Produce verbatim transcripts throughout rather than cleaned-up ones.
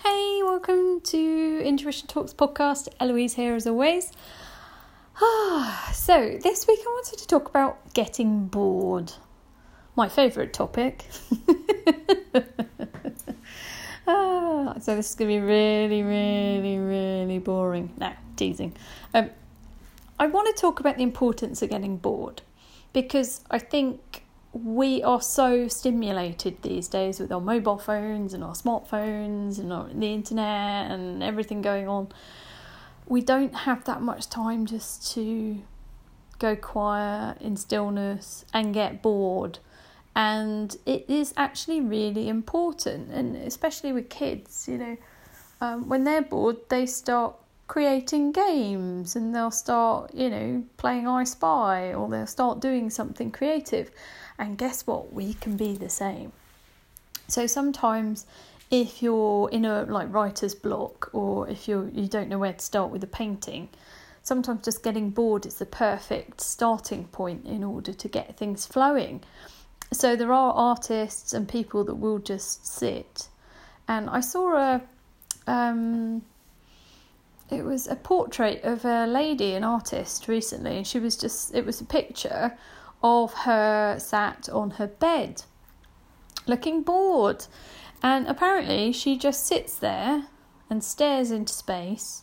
Hey, welcome to Intuition Talks podcast. Eloise here as always. Ah, so this week I wanted to talk about getting bored. My favourite topic. ah, so this is going to be really, really, really boring. No, teasing. Um, I want to talk about the importance of getting bored because I think we are so stimulated these days with our mobile phones and our smartphones and our, the internet and everything going on. We don't have that much time just to go quiet in stillness and get bored. And it is actually really important, and especially with kids, you know, um, when they're bored, they start creating games and they'll start, you know, playing I Spy, or they'll start doing something creative. And guess what? We can be the same. So sometimes if you're in a like writer's block, or if you you don't know where to start with a painting, sometimes just getting bored is the perfect starting point in order to get things flowing. So there are artists and people that will just sit. And I saw a um it was a portrait of a lady, an artist, recently, and she was just it was a picture of her sat on her bed looking bored, and apparently she just sits there and stares into space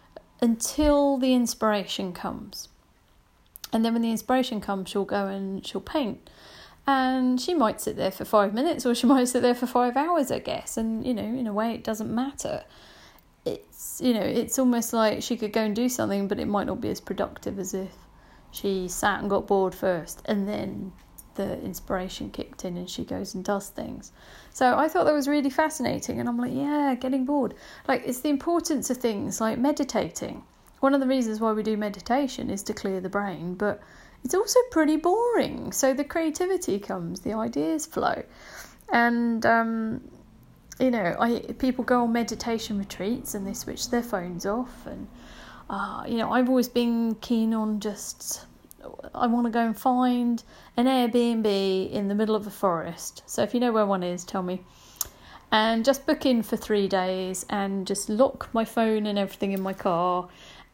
until the inspiration comes, and then when the inspiration comes she'll go and she'll paint, and she might sit there for five minutes or she might sit there for five hours, I guess. And you know, in a way it doesn't matter. It's, you know, it's almost like she could go and do something, but it might not be as productive as if she sat and got bored first and then the inspiration kicked in and she goes and does things. So I thought that was really fascinating, and I'm like, yeah, getting bored. Like, it's the importance of things like meditating. One of the reasons why we do meditation is to clear the brain, but it's also pretty boring. So the creativity comes, the ideas flow. And, um, you know, I people go on meditation retreats and they switch their phones off, and Uh, you know, I've always been keen on just, I want to go and find an Airbnb in the middle of a forest. So if you know where one is, tell me. And just book in for three days and just lock my phone and everything in my car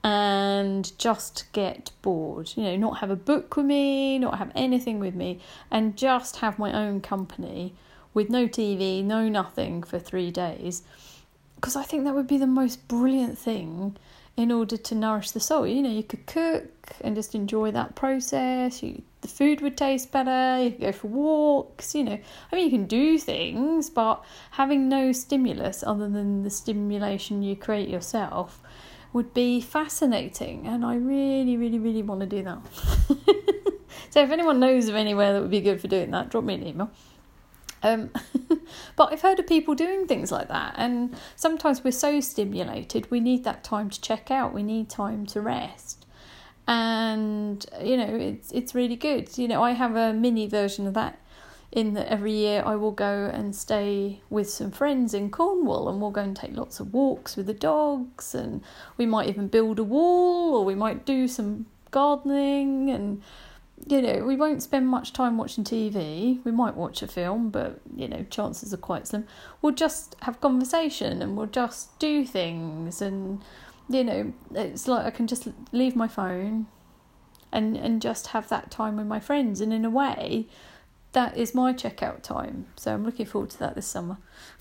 and just get bored. You know, not have a book with me, not have anything with me, and just have my own company with no T V, no nothing for three days. Because I think that would be the most brilliant thing in order to nourish the soul. You know, you could cook and just enjoy that process. You, the food would taste better. You could go for walks, you know. I mean, you can do things, but having no stimulus other than the stimulation you create yourself would be fascinating. And I really, really, really want to do that. So if anyone knows of anywhere that would be good for doing that, drop me an email. Um, but I've heard of people doing things like that, and sometimes we're so stimulated we need that time to check out, we need time to rest, and you know, it's it's really good. You know, I have a mini version of that in that every year I will go and stay with some friends in Cornwall, and we'll go and take lots of walks with the dogs, and we might even build a wall, or we might do some gardening. And you know, we won't spend much time watching T V. We might watch a film, but, you know, chances are quite slim. We'll just have conversation and we'll just do things. And, you know, it's like I can just leave my phone and, and just have that time with my friends. And in a way, that is my checkout time. So I'm looking forward to that this summer.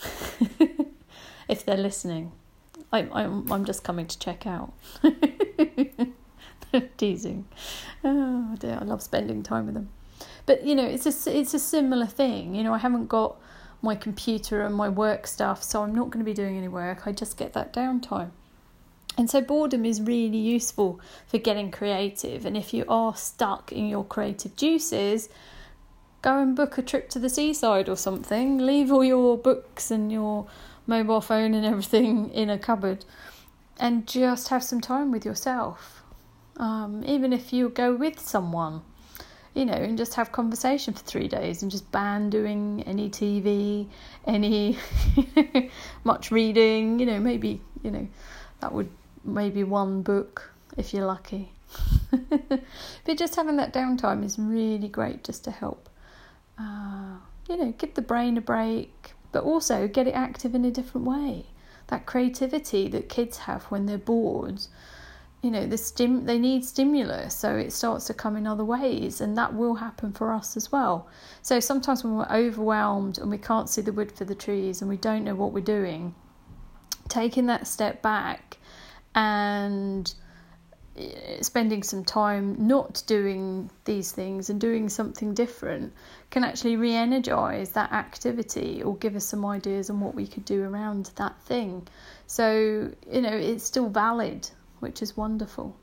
If they're listening. I, I'm, I'm just coming to check out. Teasing. Oh dear, I love spending time with them. But you know, it's a it's a similar thing. You know, I haven't got my computer and my work stuff, so I'm not going to be doing any work. I just get that downtime. And so boredom is really useful for getting creative. And if you are stuck in your creative juices, go and book a trip to the seaside or something. Leave all your books and your mobile phone and everything in a cupboard and just have some time with yourself. Um, even if you go with someone, you know, and just have conversation for three days and just ban doing any T V, any much reading, you know, maybe, you know, that would maybe one book if you're lucky. But just having that downtime is really great just to help, uh, you know, give the brain a break, but also get it active in a different way. that creativity that kids have when they're bored. You know, the stim they need stimulus, so it starts to come in other ways, and that will happen for us as well. So sometimes when we're overwhelmed and we can't see the wood for the trees and we don't know what we're doing, taking that step back and spending some time not doing these things and doing something different can actually re-energise that activity or give us some ideas on what we could do around that thing. So, you know, it's still valid, which is wonderful.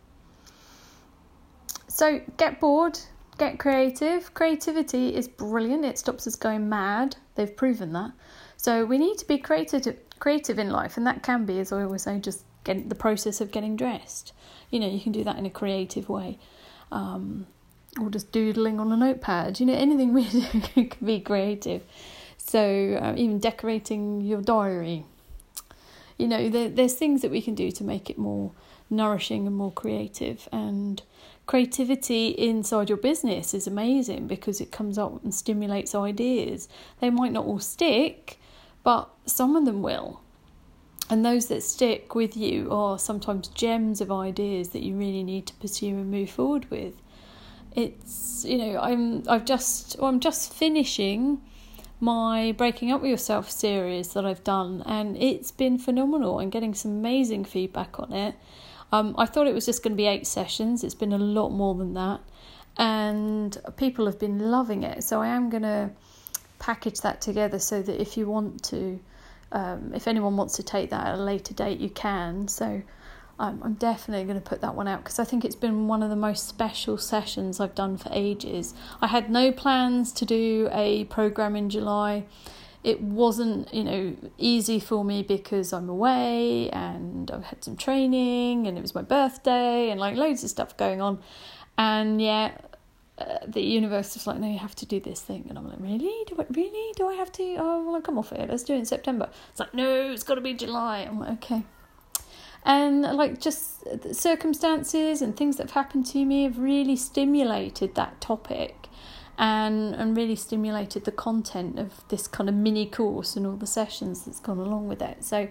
So get bored, get creative. Creativity is brilliant. It stops us going mad. They've proven that. So we need to be creative, creative in life, and that can be, as I always say, just get the process of getting dressed. You know, you can do that in a creative way, um, or just doodling on a notepad. You know, anything we do can be creative. So uh, even decorating your diary. You know, there, there's things that we can do to make it more nourishing and more creative. And creativity inside your business is amazing because it comes up and stimulates ideas. They might not all stick, but some of them will. And those that stick with you are sometimes gems of ideas that you really need to pursue and move forward with. It's, you know, I'm I've just well, I'm just finishing my Breaking Up With Yourself series that I've done, and it's been phenomenal and getting some amazing feedback on it. Um, I thought it was just going to be eight sessions. It's been a lot more than that, and people have been loving it. So I am going to package that together so that if you want to, um, if anyone wants to take that at a later date, you can. So um, I'm definitely going to put that one out because I think it's been one of the most special sessions I've done for ages. I had no plans to do a program in July. It wasn't, you know, easy for me because I'm away and I've had some training and it was my birthday and like loads of stuff going on. And yeah, uh, the universe was like, no, you have to do this thing. And I'm like, really? Do I, really? Do I have to? Oh, well, I'll come off it. Let's do it in September. It's like, no, it's got to be July. I'm like, okay. And like just circumstances and things that have happened to me have really stimulated that topic. And and really stimulated the content of this kind of mini course and all the sessions that's gone along with it. So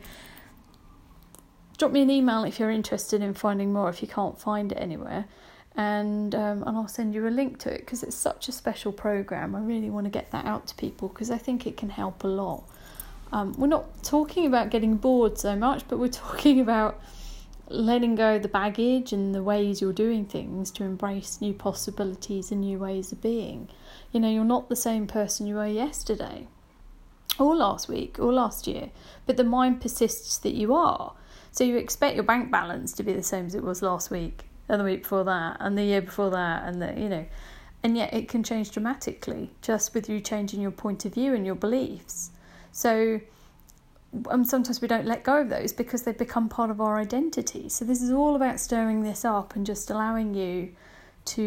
drop me an email if you're interested in finding more, if you can't find it anywhere, and um, and I'll send you a link to it because it's such a special program. I really want to get that out to people because I think it can help a lot. Um, we're not talking about getting bored so much, but we're talking about letting go of the baggage and the ways you're doing things to embrace new possibilities and new ways of being. You know, you're not the same person you were yesterday or last week or last year, but the mind persists that you are. So you expect your bank balance to be the same as it was last week and the week before that and the year before that, and the, you know, and yet it can change dramatically just with you changing your point of view and your beliefs. So Um, sometimes we don't let go of those because they become part of our identity. So this is all about stirring this up and just allowing you to,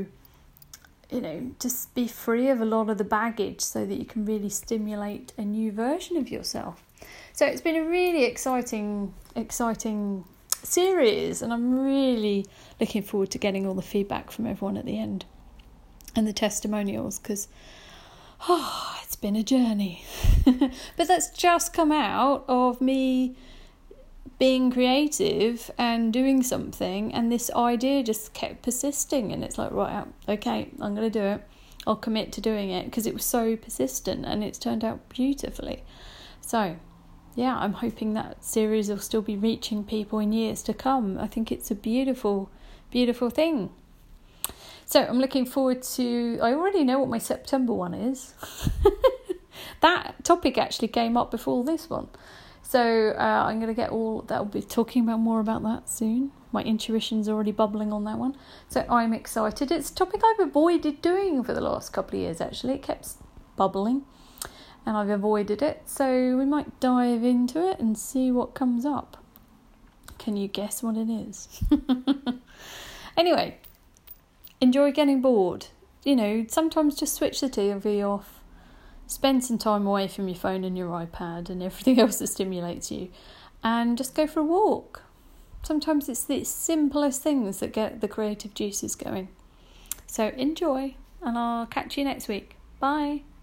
you know, just be free of a lot of the baggage so that you can really stimulate a new version of yourself. So it's been a really exciting, exciting series, and I'm really looking forward to getting all the feedback from everyone at the end and the testimonials because oh, it's been a journey. But that's just come out of me being creative and doing something, and this idea just kept persisting, and it's like, right, okay, I'm going to do it. I'll commit to doing it because it was so persistent and it's turned out beautifully. So yeah, I'm hoping that series will still be reaching people in years to come. I think it's a beautiful, beautiful thing. So I'm looking forward to, I already know what my September one is. That topic actually came up before this one. So uh, I'm going to get all, that will be talking about more about that soon. My intuition's already bubbling on that one. So I'm excited. It's a topic I've avoided doing for the last couple of years actually. It kept bubbling and I've avoided it. So we might dive into it and see what comes up. Can you guess what it is? Anyway. Enjoy getting bored. You know, sometimes just switch the T V off. Spend some time away from your phone and your iPad and everything else that stimulates you. And just go for a walk. Sometimes it's the simplest things that get the creative juices going. So enjoy, and I'll catch you next week. Bye.